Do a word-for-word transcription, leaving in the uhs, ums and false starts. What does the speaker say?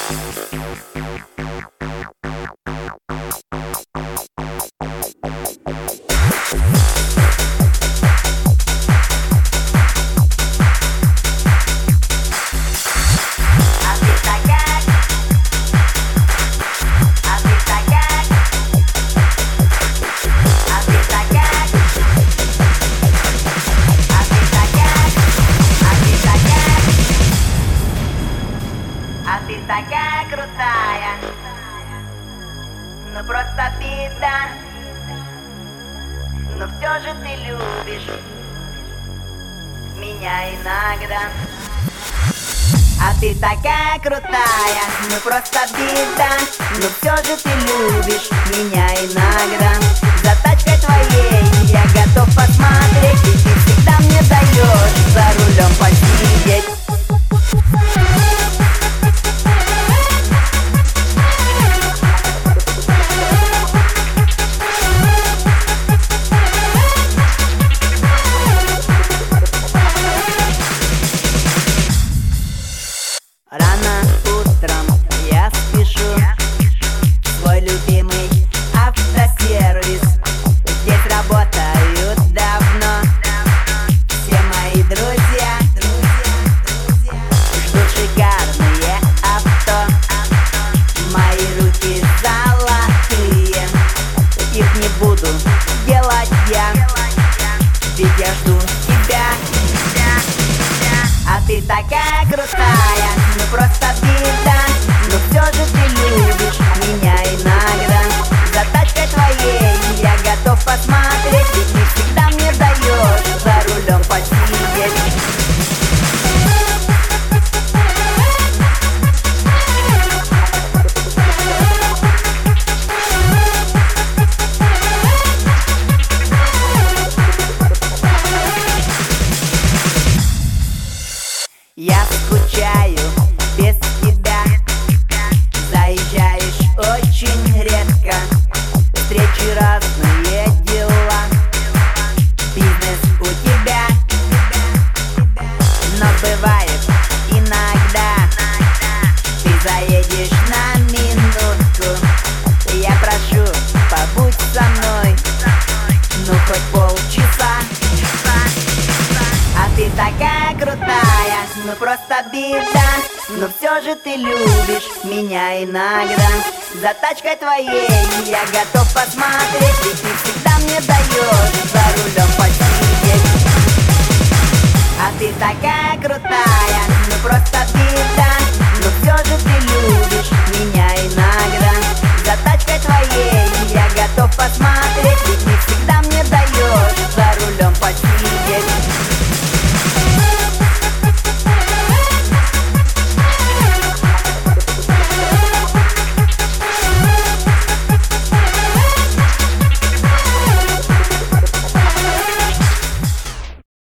А ты такая крутая, ну просто беда. Но все же ты любишь меня иногда. А ты такая крутая, ну просто беда. Но все же ты любишь меня иногда. За тачкой твоей я готов посмотреть, и ты всегда мне даешь за рулем посидеть. Рано утром я спешу в свой любимый автосервис. Здесь работают давно все мои друзья. Ждут шикарные авто, мои руки золотые. Их не буду делать я, ведь я жду тебя. А ты такая крутая, ну просто беда. Но все же ты любишь меня иногда. За тачкой твоей я готов посмотреть, ведь ты всегда мне даешь за рулем посидеть. Я скучаю без тебя, заезжаешь очень редко. Встречи, разные дела, бизнес у тебя. Но бывает иногда ты заедешь на минутку. Я прошу, побудь со мной, ну хоть полчаса. А ты такая крутая, ну просто беда. Но все же ты любишь меня иногда. За тачкой твоей я готов посмотреть, ведь ты всегда мне даешь за рулем посидеть. А ты такая крутая, ну просто беда.